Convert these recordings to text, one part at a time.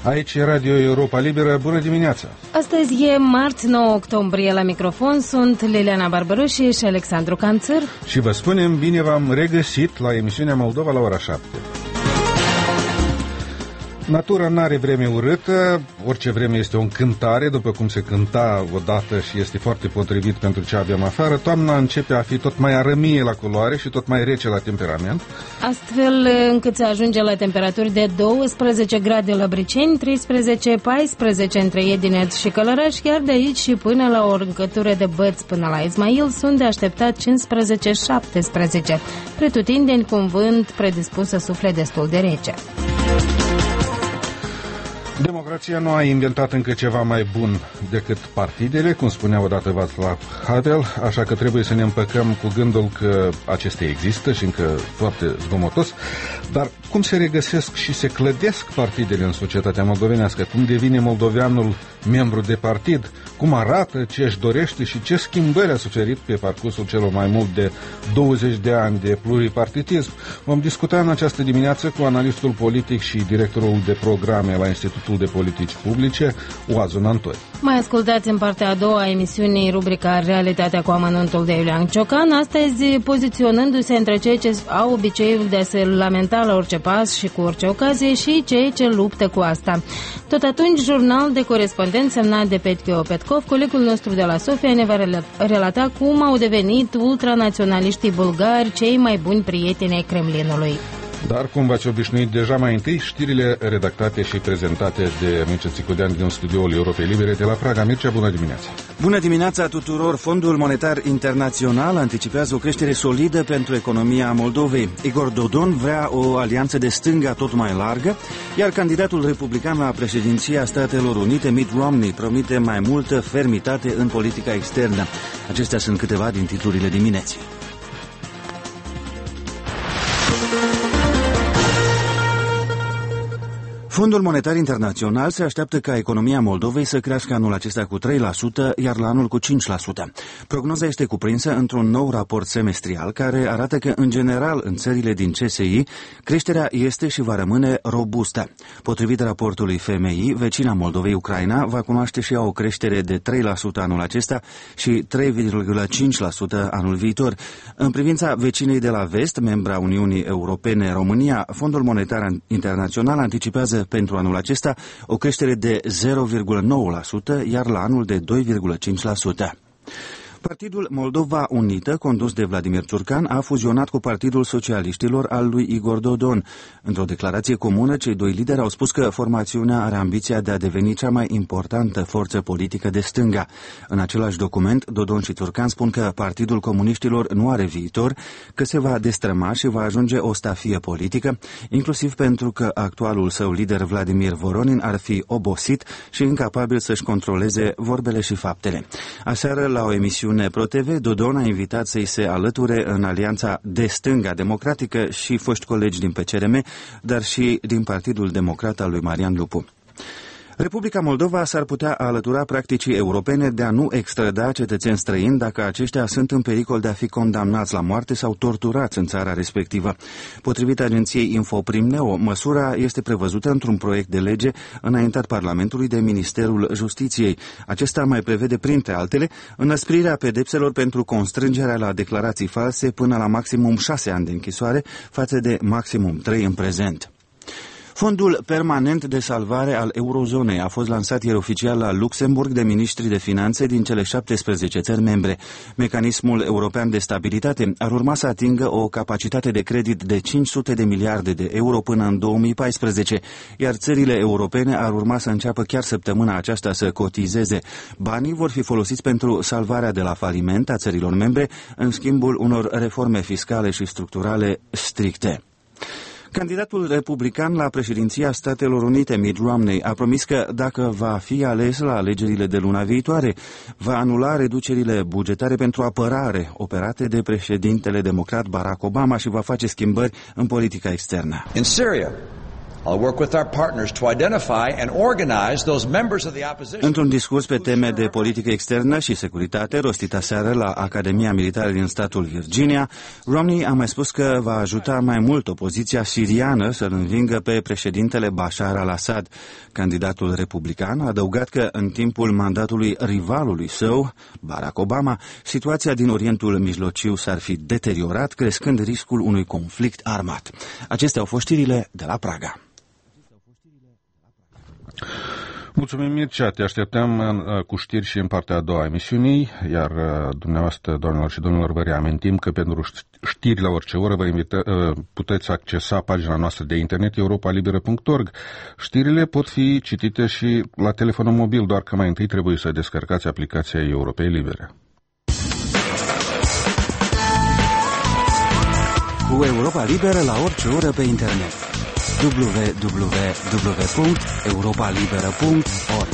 Aici e Radio Europa Liberă. Bună dimineața! Astăzi e marți, 9 octombrie. La microfon sunt Liliana Barbaroși și Alexandru Canțăr. Și vă spunem, bine v-am regăsit la emisiunea Moldova la ora 7. Natura n-are vreme urâtă, orice vreme este o încântare, după cum se cânta odată și este foarte potrivit pentru ce avem afară. Toamna începe a fi tot mai arămie la culoare și tot mai rece la temperament. Astfel încât se ajunge la temperaturi de 12 grade la Briceni, 13-14 între Edineț și Călăraș, iar de aici și până la o încătură de Băți până la Ismail sunt de așteptat 15-17, pretutindeni cu un vânt predispus să sufle destul de rece. Democrația nu a inventat încă ceva mai bun decât partidele, cum spunea odată Václav Havel, așa că trebuie să ne împăcăm cu gândul că acestea există și încă foarte zgomotos, dar cum se regăsesc și se clădesc partidele în societatea moldovenească, cum devine moldoveanul membru de partid, cum arată, ce își dorește și ce schimbări a suferit pe parcursul celor mai mult de 20 de ani de pluripartidism. Vom discuta în această dimineață cu analistul politic și directorul de programe la Institutul de Politici Publice, Oazun Antoi. Mai ascultați în partea a doua a emisiunii rubrica Realitatea cu amănuntul de Iulian Ciocan, astăzi poziționându-se între cei ce au obiceiul de a se lamenta la orice pas și cu orice ocazie și cei ce luptă cu asta. Tot atunci, jurnal de corespondent semnat de Petchio Petkov, colegul nostru de la Sofia, ne va relata cum au devenit ultranaționaliștii bulgari cei mai buni prieteni ai Kremlinului. Dar, cum v-ați obișnuit deja, mai întâi știrile redactate și prezentate de Mircea Țicudean din studioul Europei Libere de la Praga. Mircea, bună dimineața! Bună dimineața tuturor! Fondul Monetar Internațional anticipează o creștere solidă pentru economia Moldovei. Igor Dodon vrea o alianță de stânga tot mai largă, iar candidatul republican la președinția Statelor Unite, Mitt Romney, promite mai multă fermitate în politica externă. Acestea sunt câteva din titlurile dimineții. Fondul Monetar Internațional se așteaptă ca economia Moldovei să crească anul acesta cu 3%, iar la anul cu 5%. Prognoza este cuprinsă într-un nou raport semestrial care arată că, în general, în țările din CSI, creșterea este și va rămâne robustă. Potrivit raportului FMI, vecina Moldovei, Ucraina, va cunoaște și ea o creștere de 3% anul acesta și 3,5% anul viitor. În privința vecinei de la vest, membra Uniunii Europene, România, Fondul Monetar Internațional anticipează pentru anul acesta o creștere de 0,9%, iar la anul de 2,5%. Partidul Moldova Unită, condus de Vladimir Ciurcan, a fuzionat cu Partidul Socialiștilor al lui Igor Dodon. Într-o declarație comună, cei doi lideri au spus că formațiunea are ambiția de a deveni cea mai importantă forță politică de stânga. În același document, Dodon și Ciurcan spun că Partidul Comuniștilor nu are viitor, că se va destrăma și va ajunge o stafie politică, inclusiv pentru că actualul său lider Vladimir Voronin ar fi obosit și incapabil să-și controleze vorbele și faptele. Aseară, la o emisiune ProTV, Dodon a invitat să-i se alăture în alianța de stânga democratică și foști colegi din PCRM, dar și din Partidul Democrat al lui Marian Lupu. Republica Moldova s-ar putea alătura practicii europene de a nu extrada cetățeni străini dacă aceștia sunt în pericol de a fi condamnați la moarte sau torturați în țara respectivă. Potrivit agenției Infoprim-Neo, măsura este prevăzută într-un proiect de lege înaintat Parlamentului de Ministerul Justiției. Acesta mai prevede, printre altele, înăsprirea pedepselor pentru constrângerea la declarații false până la maximum 6 ani de închisoare, față de maximum 3 în prezent. Fondul permanent de salvare al eurozonei a fost lansat ieri oficial la Luxemburg de miniștri de finanțe din cele 17 țări membre. Mecanismul european de stabilitate ar urma să atingă o capacitate de credit de 500 de miliarde de euro până în 2014, iar țările europene ar urma să înceapă chiar săptămâna aceasta să cotizeze. Banii vor fi folosiți pentru salvarea de la faliment a țărilor membre, în schimbul unor reforme fiscale și structurale stricte. Candidatul republican la președinția Statelor Unite, Mitt Romney, a promis că, dacă va fi ales la alegerile de luna viitoare, va anula reducerile bugetare pentru apărare operate de președintele democrat Barack Obama și va face schimbări în politica externă. In Syria, I'll work with our partners to identify and organize those members of the opposition. Într-un discurs pe teme de politică externă și securitate rostit aseară la Academia Militară din statul Virginia, Romney a mai spus că va ajuta mai mult opoziția siriană să-l învingă pe președintele Bashar al-Assad. Candidatul republican a adăugat că în timpul mandatului rivalului său, Barack Obama, situația din Orientul Mijlociu s-ar fi deteriorat, crescând riscul unui conflict armat. Acestea au fost știrile de la Praga. Mulțumim, Mircea, te așteptăm cu știri și în partea a doua a emisiunii, iar dumneavoastră, doamnelor și domnilor, vă reamintim că pentru știri la orice oră puteți accesa pagina noastră de internet europalibera.org. Știrile pot fi citite și la telefonul mobil, doar că mai întâi trebuie să descărcați aplicația Europei Libere. Cu Europa Liberă la orice oră pe internet. www.europalibera.org.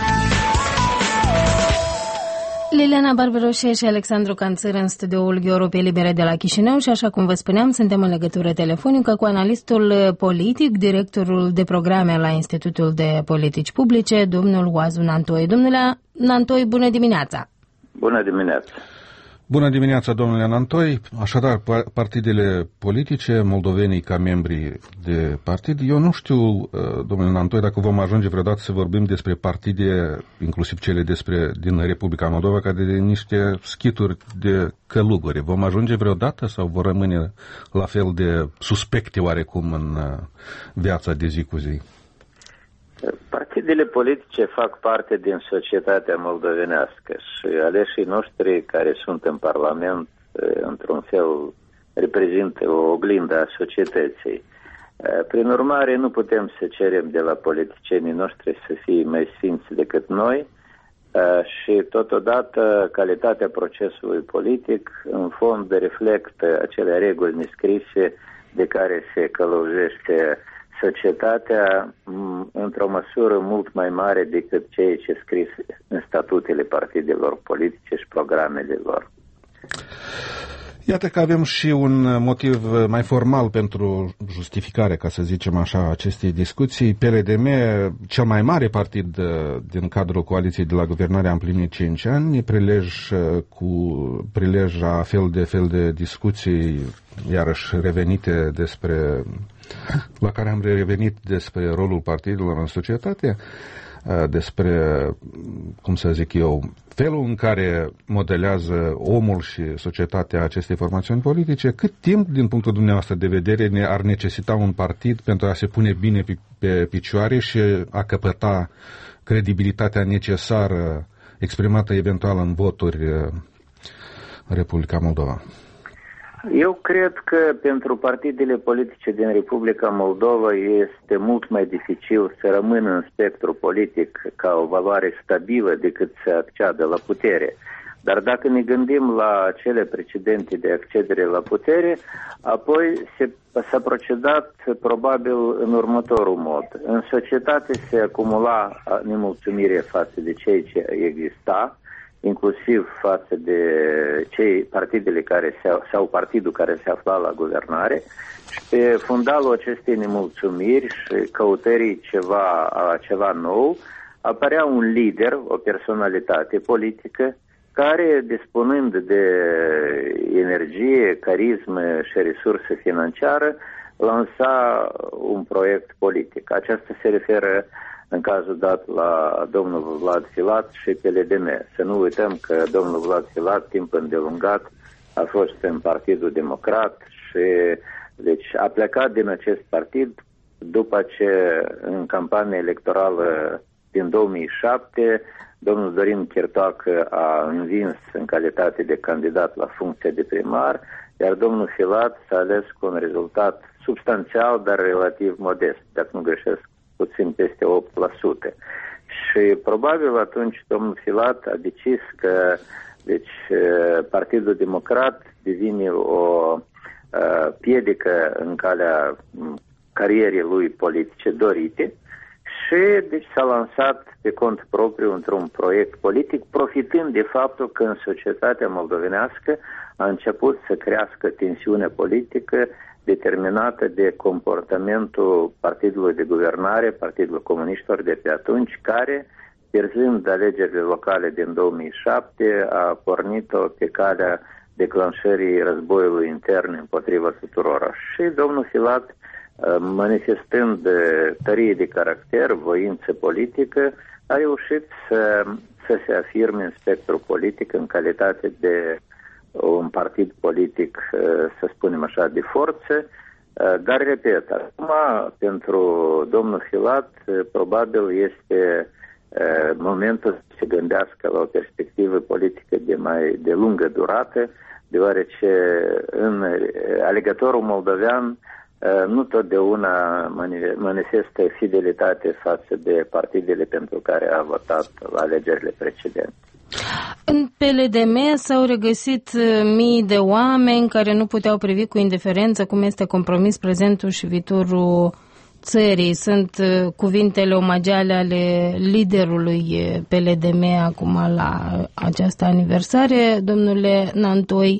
Liliana Barberoșe și Alexandru Canțăr în studioul Europei Libere de la Chișinău și, așa cum vă spuneam, suntem în legătură telefonică cu analistul politic, directorul de programe la Institutul de Politici Publice, domnul Oazu Nantoi. Domnule Nantoi, bună dimineața! Bună dimineața! Bună dimineața, domnule Nantoi. Așadar, partidele politice, moldovenii ca membri de partid, eu nu știu, domnule Nantoi, dacă vom ajunge vreodată să vorbim despre partide, inclusiv cele din Republica Moldova, ca de niște schituri de călugări. Vom ajunge vreodată sau vor rămâne la fel de suspecte oarecum în viața de zi cu zi? Partidele politice fac parte din societatea moldovenească și aleșii noștri care sunt în Parlament, într-un fel, reprezintă o oglindă a societății. Prin urmare, nu putem să cerem de la politicienii noștri să fie mai sfinți decât noi și, totodată, calitatea procesului politic, în fond, reflectă acele reguli nescrise de care se călăuzește societatea într-o măsură mult mai mare decât ceea ce scris în statutele partidelor politice și programele lor. Iată că avem și un motiv mai formal pentru justificare, ca să zicem așa, acestei discuții. PLDM, cel mai mare partid din cadrul coaliției de la guvernare, a împlinit 5 ani, prilej a fel de discuții, iarăși revenite la care am revenit despre rolul partidelor în societate, despre, cum să zic eu, felul în care modelează omul și societatea acestei formațiuni politice. Cât timp, din punctul dumneavoastră de vedere, ar necesita un partid pentru a se pune bine pe picioare și a căpăta credibilitatea necesară exprimată eventual în voturi în Republica Moldova? Eu cred că pentru partidele politice din Republica Moldova este mult mai dificil să rămână în spectru politic ca o valoare stabilă decât să acceadă la putere. Dar dacă ne gândim la cele precedente de accedere la putere, apoi s-a procedat probabil în următorul mod. În societate se acumula nemulțumire față de ceea ce exista, inclusiv față de partidele sau partidul care se afla la guvernare, și pe fundalul acestei nemulțumiri și căutării ceva nou, apărea un lider, o personalitate politică, care, dispunând de energie, carismă și resursă financiară, lansa un proiect politic. Aceasta se referă în cazul dat la domnul Vlad Filat și PLDM. Să nu uităm că domnul Vlad Filat, timp îndelungat, a fost în Partidul Democrat și deci a plecat din acest partid după ce în campania electorală din 2007 domnul Dorin Chirtoacă a învins în calitate de candidat la funcția de primar, iar domnul Filat s-a ales cu un rezultat substanțial, dar relativ modest, dacă nu greșesc, puțin peste 8%. Și probabil atunci domnul Filat a decis că Partidul Democrat devine o piedică în calea carierei lui politice dorite Și deci s-a lansat pe cont propriu într-un proiect politic, profitând de faptul că în societatea moldovenească a început să crească tensiune politică determinată de comportamentul partidului de guvernare, Partidul Comuniștilor de pe atunci, care, pierzând alegerile locale din 2007, a pornit-o pe calea declanșării războiului intern împotriva tuturora. Și domnul Filat, manifestând tărie de caracter, voință politică, a reușit să se afirme în spectru politic în calitate de un partid politic, să spunem așa, de forță. Dar, repet, acum, pentru domnul Filat, probabil este momentul să se gândească la o perspectivă politică de lungă durată, deoarece în alegătorul moldovean nu totdeauna manifestă fidelitate față de partidele pentru care a votat la alegerile precedente. În PLDM s-au regăsit mii de oameni care nu puteau privi cu indiferență cum este compromis prezentul și viitorul țării. Sunt cuvintele omagiale ale liderului PLDM acum la această aniversare, domnule Nantoi.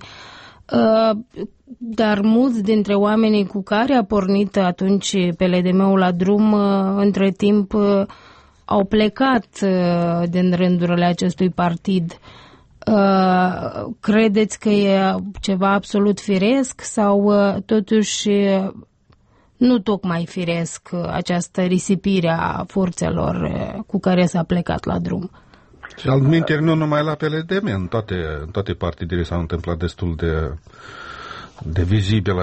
Dar mulți dintre oamenii cu care a pornit atunci PLDM-ul la drum, între timp au plecat din rândurile acestui partid. Credeți că e ceva absolut firesc sau totuși nu tocmai firesc această risipire a forțelor cu care s-a plecat la drum? Și altminteri, nu numai la PLDM, în toate partidele s-a întâmplat destul de vizibil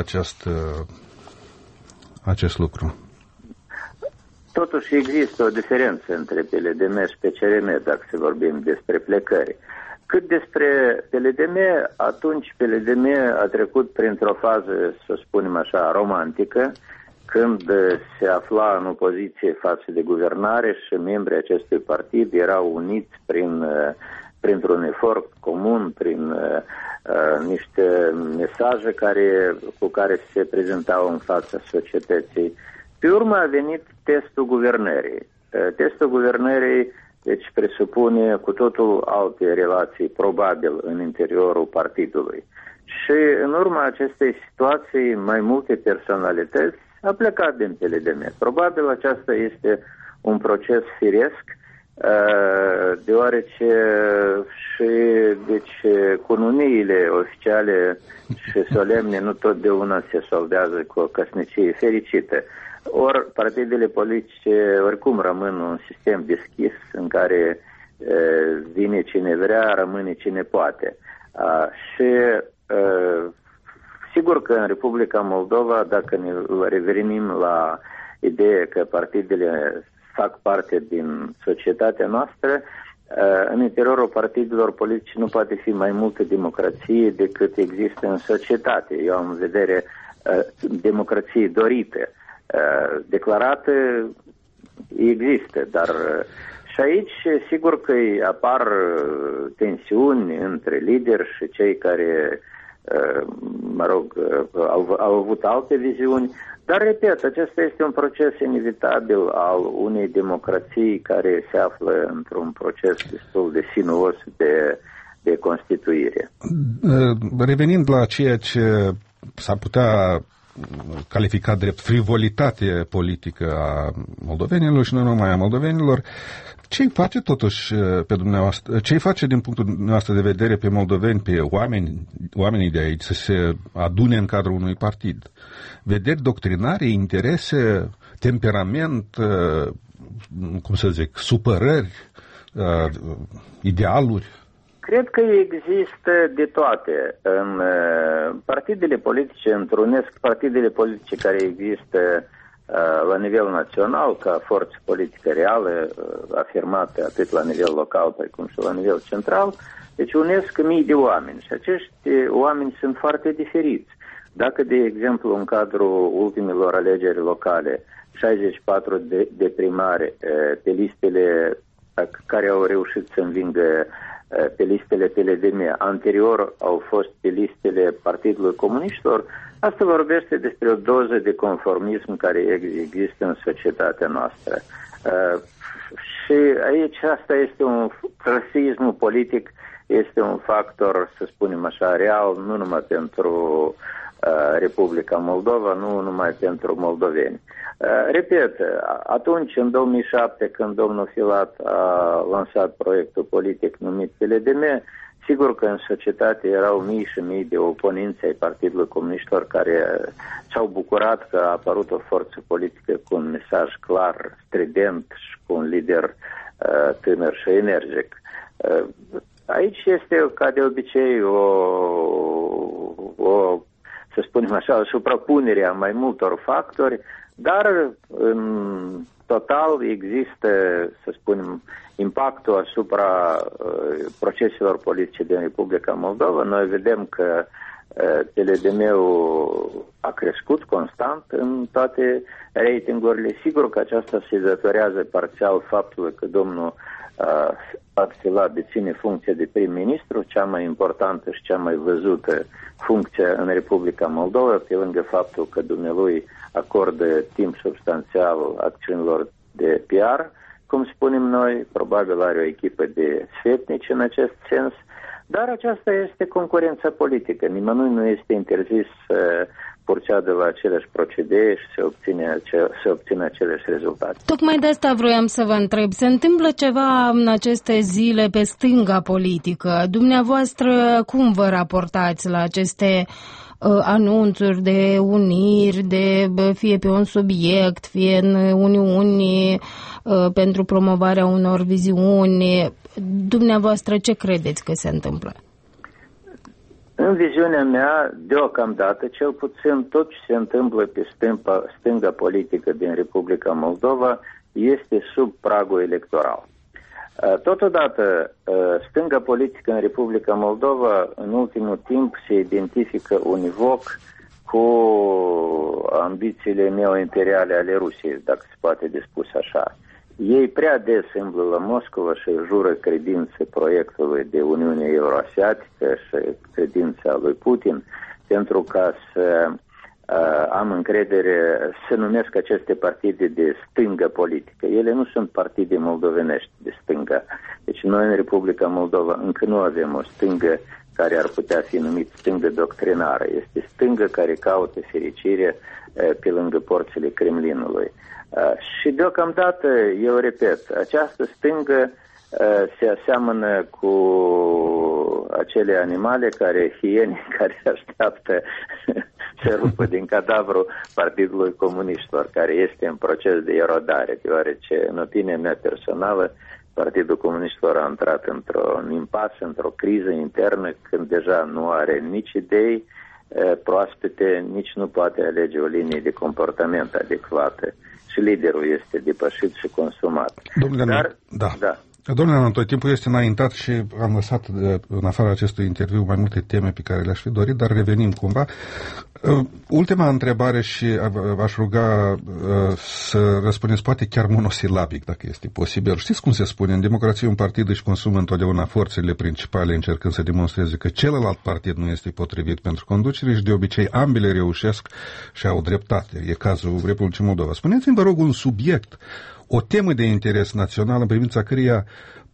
acest lucru. Totuși există o diferență între PLDM și PCRM, dacă să vorbim despre plecări. Cât despre PLDM, atunci PLDM a trecut printr-o fază, să spunem așa, romantică, când se afla în opoziție față de guvernare și membrii acestui partid erau uniți printr-un efort comun, prin niște mesaje cu care se prezentau în fața societății. Pe urmă a venit testul guvernării. Testul guvernării deci presupune cu totul alte relații, probabil, în interiorul partidului. Și în urma acestei situații, mai multe personalități a plecat din PLDM. Probabil aceasta este un proces firesc, deoarece și deci cununiile oficiale și solemne nu totdeauna se soldează cu o căsnicie fericită. Ori partidele politice oricum rămân un sistem deschis în care vine cine vrea, rămâne cine poate. Și sigur că în Republica Moldova, dacă ne revenim la ideea că partidele fac parte din societatea noastră, în interiorul partidelor politice nu poate fi mai multă democrație decât există în societate. Eu am în vedere democrație dorită. Declarată există, dar și aici sigur că apar tensiuni între lideri și cei care au avut alte viziuni, dar repet, acesta este un proces inevitabil al unei democrații care se află într-un proces destul de sinuos de constituire. Revenind la ceea ce s-ar putea calificat drept frivolitate politică a moldovenilor și nu numai a moldovenilor, ce îi face totuși pe dumneavoastră, ce îi face din punctul dumneavoastră de vedere pe moldoveni, pe oamenii de aici să se adune în cadrul unui partid? Vederi doctrinare, interese, temperament, cum să zic, supărări, idealuri? Cred că există de toate. În partidele politice întrunesc partidele politice care există la nivel național, ca forță politică reală, afirmată atât la nivel local precum și la nivel central, deci unesc mii de oameni și acești oameni sunt foarte diferiți. Dacă, de exemplu, în cadrul ultimilor alegeri locale, 64 de primari pe listele care au reușit să învingă pe listele PLDM, anterior au fost pe listele Partidului Comuniștilor, asta vorbește despre o doză de conformism care există în societatea noastră. Și aici asta este rasismul politic este un factor, să spunem așa, real, nu numai pentru Republica Moldova, nu numai pentru moldoveni. Repet, atunci, în 2007, când domnul Filat a lansat proiectul politic numit PLDM, sigur că în societate erau mii și mii de oponenți ai Partidului Comuniștilor care s-au bucurat că a apărut o forță politică cu un mesaj clar, strident și cu un lider tânăr și energic. Aici este, ca de obicei, să spunem așa, o suprapunere a mai multor factori, dar în total există, să spunem, impactul asupra proceselor politice din Republica Moldova. Noi vedem că PLDM-ul a crescut constant în toate ratingurile. Sigur că aceasta se datorează parțial faptului că domnul Filat deține funcția de prim-ministru, cea mai importantă și cea mai văzută funcție în Republica Moldova, pe lângă faptul că dumnealui acordă timp substanțial acțiunilor de PR, cum spunem noi, probabil are o echipă de sfetnici în acest sens, dar aceasta este concurența politică. Nimănui nu este interzis să proceadă la aceleași procedee și să obțină aceleași rezultate. Tocmai de asta vroiam să vă întreb. Se întâmplă ceva în aceste zile pe stânga politică? Dumneavoastră cum vă raportați la aceste anunțuri de uniri, de fie pe un subiect, fie în uniuni pentru promovarea unor viziuni? Dumneavoastră ce credeți că se întâmplă? În viziunea mea, deocamdată, cel puțin tot ce se întâmplă pe stânga politică din Republica Moldova este sub pragul electoral. Totodată, stânga politică în Republica Moldova, în ultimul timp, se identifică univoc cu ambițiile neoimperiale ale Rusiei, dacă se poate de spus așa. Ei prea des îmblă la Moscova și jură credințe proiectului de Uniune Euroasiatică și credința lui Putin, pentru ca să am încredere să numesc aceste partide de stângă politică. Ele nu sunt partide moldovenești de stânga. Deci noi în Republica Moldova încă nu avem o stângă care ar putea fi numit stângă doctrinară. Este stângă care caută fericire pe lângă porțile Kremlinului. Și deocamdată, eu repet, această stângă se aseamănă cu acele animale hieni care așteaptă să rupă din cadavrul Partidului Comuniștilor, care este în proces de erodare, deoarece, în opinia mea personală, Partidul Comuniștilor a intrat într-un impas, într-o criză internă, când deja nu are nici idei proaspete, nici nu poate alege o linie de comportament adecvată. Și liderul este depășit și consumat. Domnule, Domnule Anatol, timpul este înaintat și am lăsat în afara acestui interviu mai multe teme pe care le-aș fi dorit, dar revenim cumva. Ultima întrebare și v-aș ruga să răspundeți poate chiar monosilabic, dacă este posibil. Știți cum se spune? În democrație un partid își consumă întotdeauna forțele principale încercând să demonstreze că celălalt partid nu este potrivit pentru conducere și de obicei ambele reușesc și au dreptate. E cazul Republicii Moldova. Spuneți-mi, vă rog, un subiect, o temă de interes național în privința căreia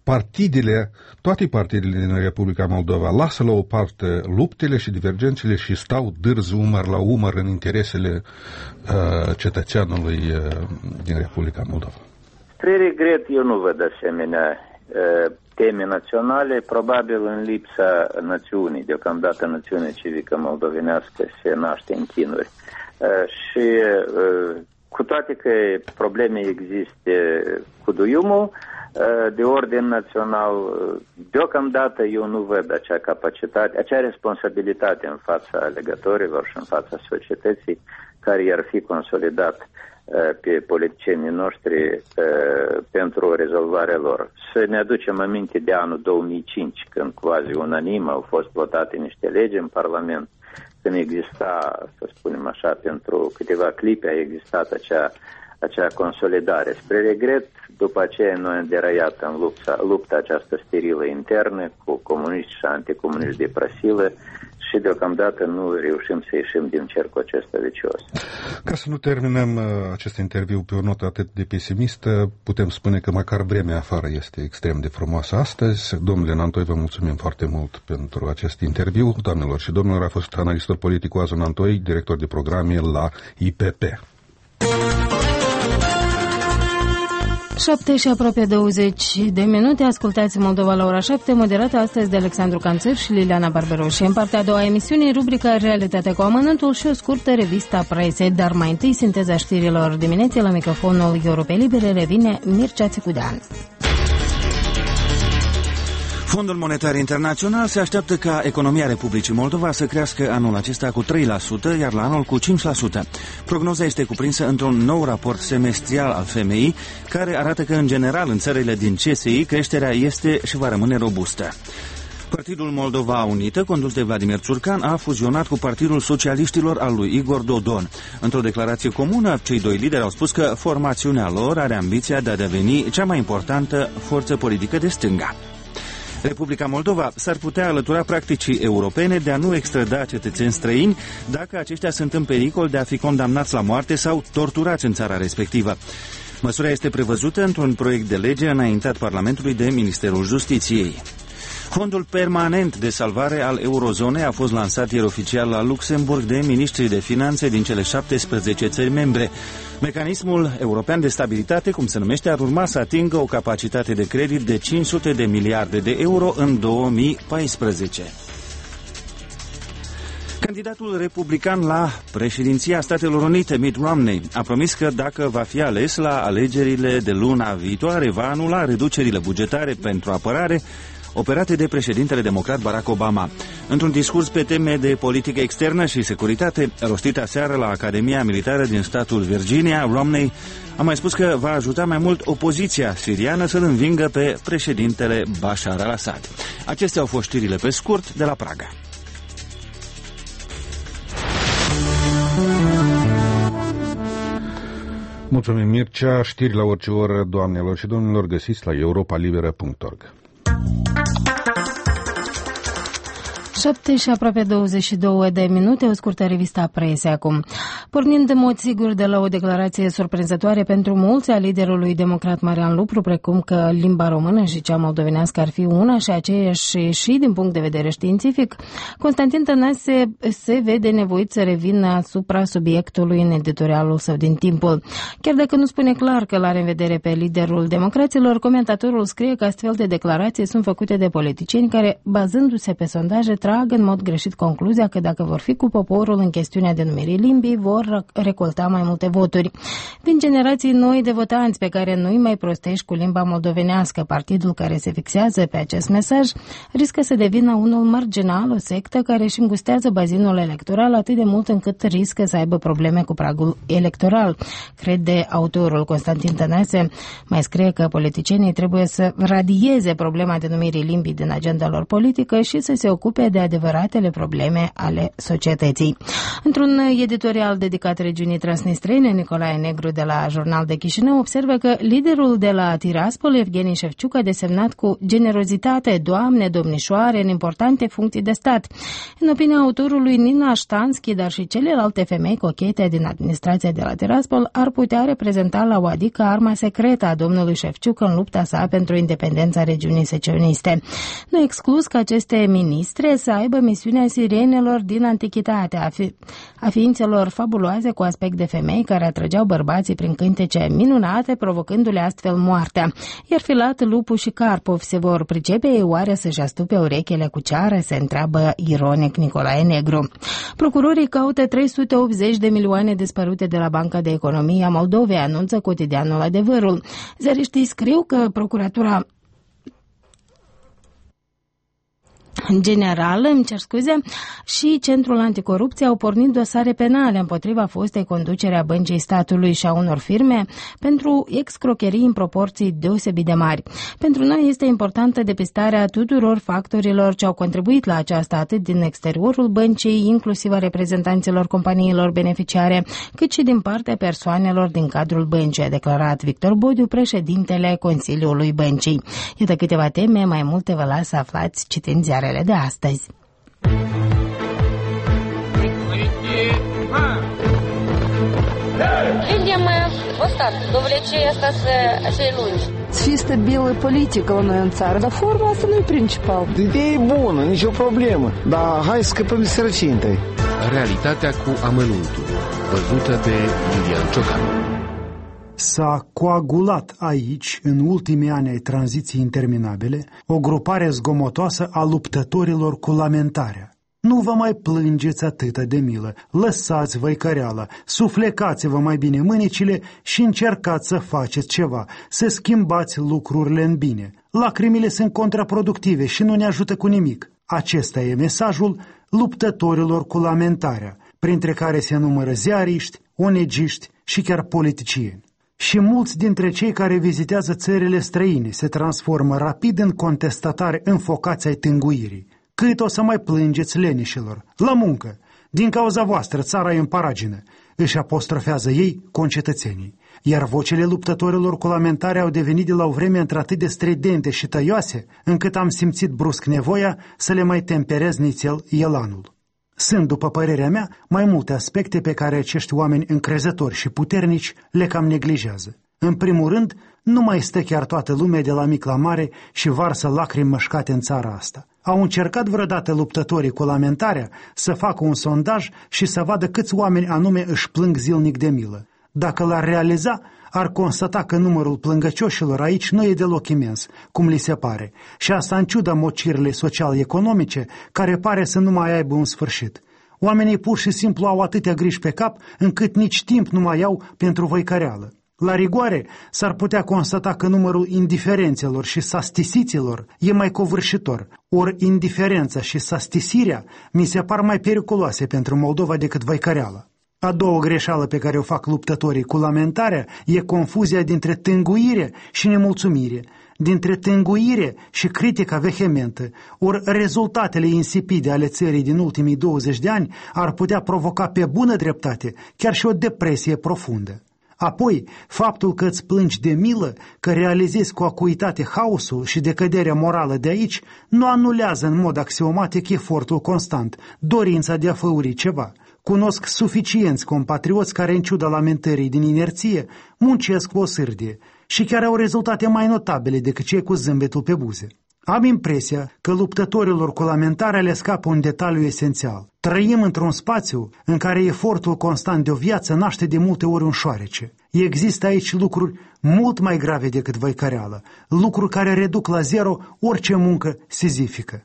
toate partidele din Republica Moldova lasă la o parte luptele și divergențele și stau dârzi umăr la umăr în interesele cetățeanului din Republica Moldova. Spre regret, eu nu văd asemenea teme naționale, probabil în lipsa națiunii. Deocamdată națiunea civică moldovenească se naște în chinuri. Și cu toate că probleme există cu duiumul de ordin național, deocamdată eu nu văd acea capacitate, acea responsabilitate în fața alegătorilor și în fața societății care i-ar fi consolidat pe politicienii noștri pentru rezolvarea lor. Să ne aducem aminte de anul 2005, când quasi unanim au fost votate niște legi în Parlament, când exista, să spunem așa, pentru câteva clipe a existat acea consolidare. Spre regret, după aceea noi am deraiat în lupta această sterilă internă cu comuniști și anticomuniști de prăsilă și deocamdată nu reușim să ieșim din cercul acesta vicios. Ca să nu terminăm acest interviu pe o notă atât de pesimistă, putem spune că măcar vremea afară este extrem de frumoasă astăzi. Domnule Nantoi, vă mulțumim foarte mult pentru acest interviu. Doamnelor și domnilor, a fost analistul politic Oazu Nantoi, director de programe la IPP. 7 și aproape 20 de minute, ascultați Moldova la ora 7, moderată astăzi de Alexandru Canțăr și Liliana Barberoș. În partea a doua emisiune, rubrica Realitatea cu amănântul și o scurtă revistă a presei, dar mai întâi sinteza știrilor dimineții. La microfonul Europe Libere revine Mircea Țicudean. Fondul Monetar Internațional se așteaptă ca economia Republicii Moldova să crească anul acesta cu 3%, iar la anul cu 5%. Prognoza este cuprinsă într-un nou raport semestrial al FMI, care arată că, în general, în țările din CSI, creșterea este și va rămâne robustă. Partidul Moldova Unită, condus de Vladimir Ciurcan, a fuzionat cu Partidul Socialiștilor al lui Igor Dodon. Într-o declarație comună, cei doi lideri au spus că formațiunea lor are ambiția de a deveni cea mai importantă forță politică de stânga. Republica Moldova s-ar putea alătura practicii europene de a nu extrada cetățeni străini dacă aceștia sunt în pericol de a fi condamnați la moarte sau torturați în țara respectivă. Măsura este prevăzută într-un proiect de lege înaintat Parlamentului de Ministerul Justiției. Fondul permanent de salvare al eurozonei a fost lansat ieri oficial la Luxemburg de ministrii de finanțe din cele 17 țări membre. Mecanismul european de stabilitate, cum se numește, ar urma să atingă o capacitate de credit de 500 de miliarde de euro în 2014. Candidatul republican la președinția Statelor Unite, Mitt Romney, a promis că dacă va fi ales la alegerile de luna viitoare, va anula reducerile bugetare pentru apărare operate de președintele democrat Barack Obama. Într-un discurs pe teme de politică externă și securitate, rostit aseară la Academia Militară din statul Virginia, Romney a mai spus că va ajuta mai mult opoziția siriană să-l învingă pe președintele Bashar al-Assad. Acestea au fost știrile pe scurt de la Praga. Mulțumim, Mircea. Știri la orice oră, doamnelor și domnilor, găsiți la europalibera.org. 7 și aproape 22 de minute, o scurtă revistă a presei acum. Pornind în mod sigur de la o declarație surprinzătoare pentru mulți a liderului democrat Marian Lupru, precum că limba română și cea moldovenească ar fi una și aceeași și din punct de vedere științific, Constantin Tănase se vede nevoit să revină asupra subiectului în editorialul său din Timpul. Chiar dacă nu spune clar că l-are în vedere pe liderul democraților, comentatorul scrie că astfel de declarații sunt făcute de politicieni care, bazându-se pe sondaje, trag în mod greșit concluzia că dacă vor fi cu poporul în chestiunea denumirii limbii, vor recolta mai multe voturi. Vin generații noi de votanți pe care nu-i mai prostești cu limba moldovenească. Partidul care se fixează pe acest mesaj riscă să devină unul marginal, o sectă care își îngustează bazinul electoral atât de mult încât riscă să aibă probleme cu pragul electoral. Crede autorul Constantin Tănase. Mai scrie că politicienii trebuie să radieze problema denumirii limbii din agenda lor politică și să se ocupe de adevăratele probleme ale societății. Într-un editorial dedicat regiunii Transnistrene, Nicolae Negru de la Jurnal de Chișinău observă că liderul de la Tiraspol, Evgeni Șefciuc, a desemnat cu generozitate doamne, domnișoare în importante funcții de stat. În opinia autorului, Nina Ștanski, dar și celelalte femei cochete din administrația de la Tiraspol ar putea reprezenta la OADI ca arma secretă a domnului Șefciuc în lupta sa pentru independența regiunii secioniste. Nu exclus că aceste ministre să aibă misiunea sirenelor din antichitate, a ființelor fabuloase cu aspect de femei care atrăgeau bărbații prin cântece minunate, provocându-le astfel moartea. Iar Filat, Lupu și Carpov se vor pricepe ei oare să-și astupe urechile cu ceară, se întreabă ironic Nicolae Negru. Procurorii caută 380 de milioane dispărute de la Banca de Economie a Moldovei, anunță cotidianul Adevărul. Ziariștii scriu că procuratura generală, și Centrul Anticorupție au pornit dosare penale împotriva fostei conducere a Băncii Statului și a unor firme pentru excrocherii în proporții deosebit de mari. Pentru noi este importantă depistarea tuturor factorilor ce au contribuit la aceasta, atât din exteriorul băncii, inclusiv a reprezentanților companiilor beneficiare, cât și din partea persoanelor din cadrul băncii, a declarat Victor Bodiu, președintele Consiliului Băncii. Iată câteva teme, mai multe vă las să aflați citind ziarele de astăzi. adevărat. Dovlecei asta să-i lungi. Să fie stabilă politică la noi în țară, dar forma asta nu e principal. Ideea e bună, nicio problemă, dar hai să scăpăm de sărăcie întâi. Realitatea cu amănuntul, văzută de Iulian Ciocan. S-a coagulat aici, în ultimii ani ai tranziției interminabile, o grupare zgomotoasă a luptătorilor cu lamentarea. Nu vă mai plângeți atâta de milă, lăsați văicăreala, suflecați-vă mai bine mânicile și încercați să faceți ceva, să schimbați lucrurile în bine. Lacrimile sunt contraproductive și nu ne ajută cu nimic. Acesta e mesajul luptătorilor cu lamentarea, printre care se numără ziariști, onegiști și chiar politicieni. Și mulți dintre cei care vizitează țările străine se transformă rapid în contestatari înfocați ai tânguirii. Cât o să mai plângeți lenișilor? La muncă! Din cauza voastră, țara e în paragină, își apostrofează ei concetățenii. Iar vocile luptătorilor cu lamentare au devenit de la o vreme într-atât de stridente și tăioase, încât am simțit brusc nevoia să le mai temperez nițel elanul. Sunt, după părerea mea, mai multe aspecte pe care acești oameni încrezători și puternici le cam neglijează. În primul rând, nu mai stă chiar toată lumea de la mic la mare și varsă lacrimi mășcate în țara asta. Au încercat vreodată luptătorii cu lamentarea să facă un sondaj și să vadă câți oameni anume își plâng zilnic de milă. Dacă l-ar realiza, ar constata că numărul plângăcioșilor aici nu e deloc imens, cum li se pare, și asta în ciuda mocirile social-economice care pare să nu mai aibă un sfârșit. Oamenii pur și simplu au atâtea griji pe cap încât nici timp nu mai au pentru văicăreală. La rigoare, s-ar putea constata că numărul indiferențelor și sastisiților e mai covârșitor, ori indiferența și sastisirea mi se par mai periculoase pentru Moldova decât văicăreala. A doua greșeală pe care o fac luptătorii cu lamentarea e confuzia dintre tânguire și nemulțumire, dintre tânguire și critica vehementă, ori rezultatele insipide ale țării din ultimii 20 de ani ar putea provoca pe bună dreptate chiar și o depresie profundă. Apoi, faptul că îți plângi de milă, că realizezi cu acuitate haosul și decăderea morală de aici, nu anulează în mod axiomatic efortul constant, dorința de a făuri ceva. Cunosc suficienți compatrioți care, în ciuda lamentării din inerție, muncesc cu o sârdie și chiar au rezultate mai notabile decât cei cu zâmbetul pe buze. Am impresia că luptătorilor cu lamentarea le scapă un detaliu esențial. Trăim într-un spațiu în care efortul constant de o viață naște de multe ori un șoarece. Există aici lucruri mult mai grave decât văicăreală, lucruri care reduc la zero orice muncă sizifică.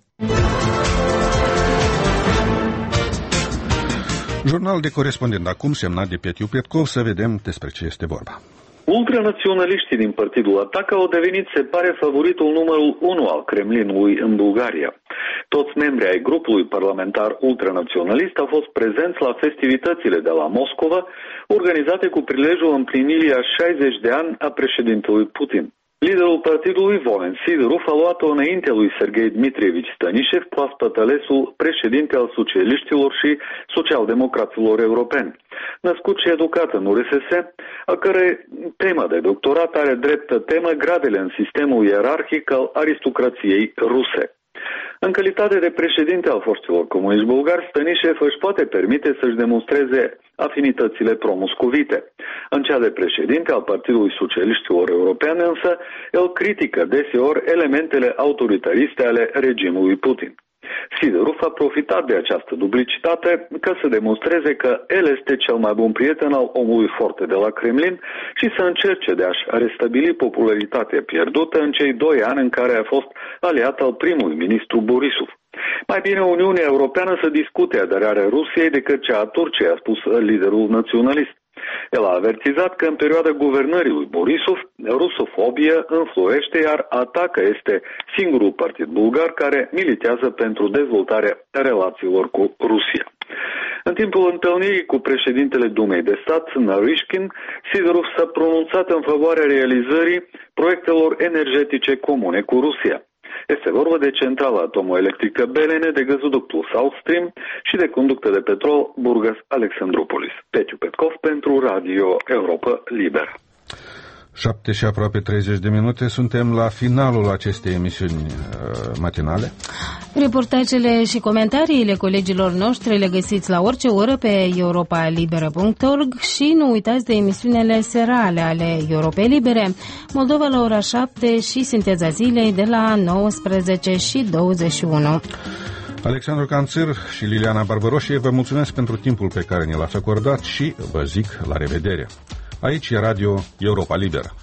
Jurnal de corespondent acum, semnat de Petiu Petkov, să vedem despre ce este vorba. Ultranaționaliștii din Partidul Atac au devenit, se pare, favoritul numărul 1 al Kremlinului în Bulgaria. Toți membrii ai grupului parlamentar ultranaționalist au fost prezenți la festivitățile de la Moscova, organizate cu prilejul împlinirii a 60 de ani a președintelui Putin. Liderul partidului, Volen Sidorov, a luat-o înainte lui Serghei Dmitrievici Stănișev, proaspăt alesul președinte al socialiștilor și socialdemocraților europeni. Născut și educat în URSS, a cărei temă de doctorat are dreptă temă gradele în sistemul ierarhic al aristocrației ruse. În calitate de președinte al forțelor comuniști bulgari, Stănișev își poate permite să-și demonstreze afinitățile pro-moscovite. În cea de președinte al Partidului Socialiștilor Europene, însă, el critică deseori elementele autoritariste ale regimului Putin. Sidorov a profitat de această duplicitate ca să demonstreze că el este cel mai bun prieten al omului forte de la Kremlin și să încerce de a-și restabili popularitatea pierdută în cei 2 ani în care a fost aliat al primului ministru Borisov. Mai bine Uniunea Europeană să discute aderarea Rusiei decât cea a Turciei, a spus liderul naționalist. El a avertizat că în perioada guvernării lui Borisov, rusofobia înflorește, iar Atacă este singurul partid bulgar care militează pentru dezvoltarea relațiilor cu Rusia. În timpul întâlnirii cu președintele Dumei de stat, Naryshkin, Sidorov s-a pronunțat în favoarea realizării proiectelor energetice comune cu Rusia. Este vorba de centrala atomoelectrică Belene, de gazoductul South Stream și de conductă de petrol Burgas-Alexandroupolis. Petiu Petkov pentru Radio Europa Liberă. 7 și aproape 30 de minute, suntem la finalul acestei emisiuni matinale. Reportajele și comentariile colegilor noștri le găsiți la orice oră pe europalibera.org și nu uitați de emisiunile serale ale Europei Libere, Moldova la ora 7 și Sinteza Zilei de la 19 și 21. Alexandru Canțir și Liliana Barbăroșie, vă mulțumesc pentru timpul pe care ne l-ați acordat și vă zic la revedere. Aici e Radio Europa Liberă.